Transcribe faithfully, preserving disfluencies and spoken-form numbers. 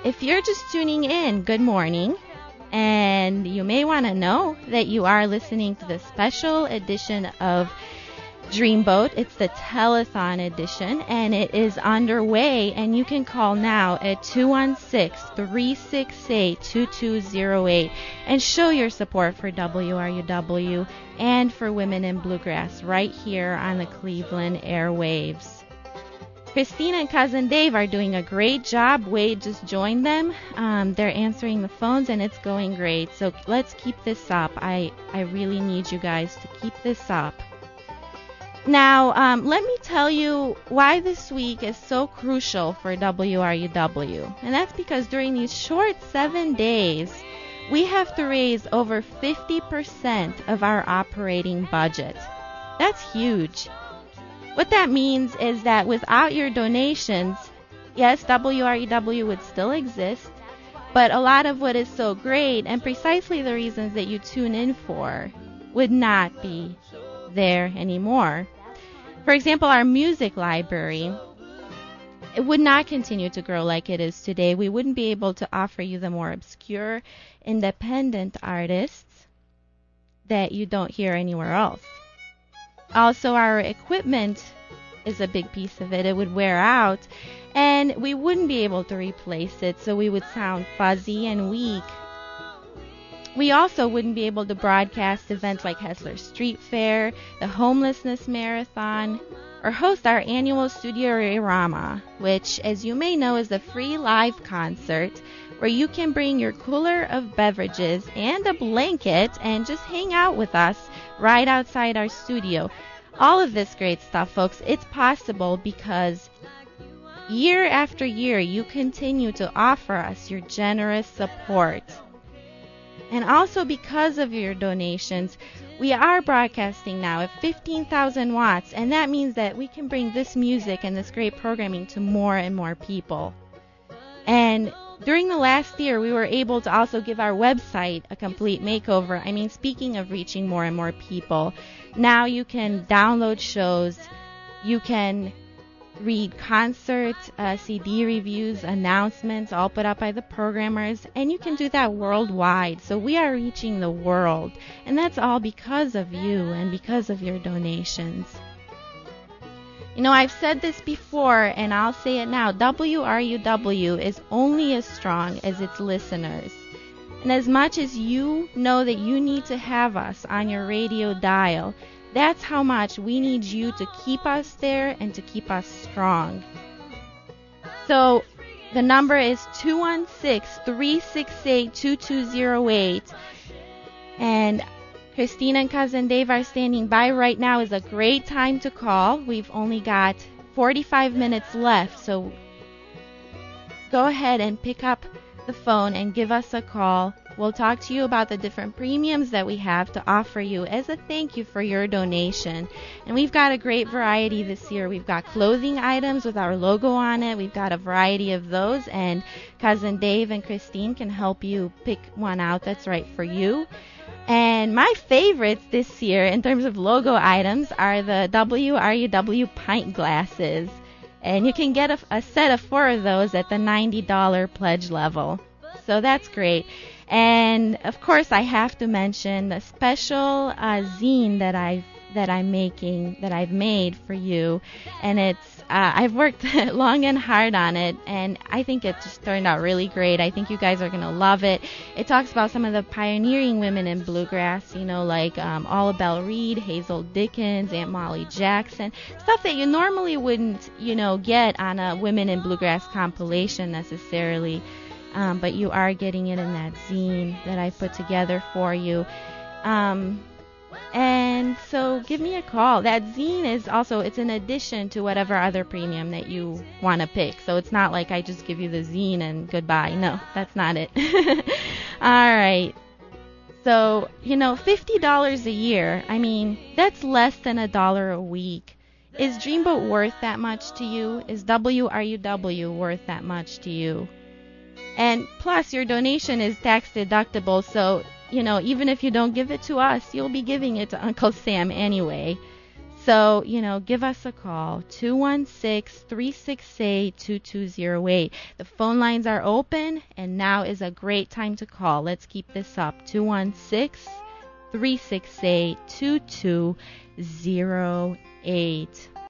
if you're just tuning in, good morning. And you may want to know that you are listening to the special edition of Dreamboat. It's the telethon edition, and it is underway, and you can call now at two one six, three six eight, two two zero eight and show your support for W R U W and for Women in Bluegrass right here on the Cleveland airwaves. Christine and Cousin Dave are doing a great job. Wade just joined them. Um, they're answering the phones, and it's going great. So let's keep this up. I, I really need you guys to keep this up. Now, um, let me tell you why this week is so crucial for W R U W. And that's because during these short seven days, we have to raise over fifty percent of our operating budget. That's huge. What that means is that without your donations, yes, W R U W would still exist, but a lot of what is so great, and precisely the reasons that you tune in for, would not be there anymore. For example, our music library, it would not continue to grow like it is today. We wouldn't be able to offer you the more obscure, independent artists that you don't hear anywhere else. Also, our equipment is a big piece of it. It would wear out, and we wouldn't be able to replace it, so we would sound fuzzy and weak. We also wouldn't be able to broadcast events like Hessler Street Fair, the Homelessness Marathon, or host our annual Studio Rama, which, as you may know, is a free live concert where you can bring your cooler of beverages and a blanket and just hang out with us right outside our studio. All of this great stuff, folks, it's possible because year after year you continue to offer us your generous support. And also because of your donations, we are broadcasting now at fifteen thousand watts, and that means that we can bring this music and this great programming to more and more people. And during the last year, we were able to also give our website a complete makeover. I mean, speaking of reaching more and more people, now you can download shows, you can read concert uh, C D reviews, announcements, all put up by the programmers, and you can do that worldwide. So we are reaching the world, and that's all because of you and because of your donations. You know, I've said this before, and I'll say it now. W R U W is only as strong as its listeners. And as much as you know that you need to have us on your radio dial, that's how much we need you to keep us there and to keep us strong. So the number is two one six, three six eight, two two zero eight. And Christina and Cousin Dave are standing by right now. Is a great time to call. We've only got forty-five minutes left, so go ahead and pick up the phone and give us a call. We'll talk to you about the different premiums that we have to offer you as a thank you for your donation. And we've got a great variety this year. We've got clothing items with our logo on it. We've got a variety of those, and Cousin Dave and Christine can help you pick one out that's right for you. And my favorites this year in terms of logo items are the W R U W pint glasses. And you can get a, a set of four of those at the ninety dollars pledge level. So that's great. And of course, I have to mention the special uh, zine that I've that I'm making, that I've made for you, and it's uh, I've worked long and hard on it, and I think it just turned out really great. I think you guys are gonna love it. It talks about some of the pioneering women in bluegrass, you know, like um, Alla Belle Reed, Hazel Dickens, Aunt Molly Jackson, stuff that you normally wouldn't, you know, get on a Women in Bluegrass compilation necessarily. Um, but you are getting it in that zine that I put together for you. Um, and so give me a call. That zine is also, it's in addition to whatever other premium that you want to pick. So it's not like I just give you the zine and goodbye. No, that's not it. All right. So, you know, fifty dollars a year, I mean, that's less than a dollar a week. Is Dreamboat worth that much to you? Is W R U W worth that much to you? And plus, your donation is tax deductible, so, you know, even if you don't give it to us, you'll be giving it to Uncle Sam anyway. So, you know, give us a call, two one six, three six eight, two two zero eight. The phone lines are open, and now is a great time to call. Let's keep this up, two one six, three six eight, two two zero eight.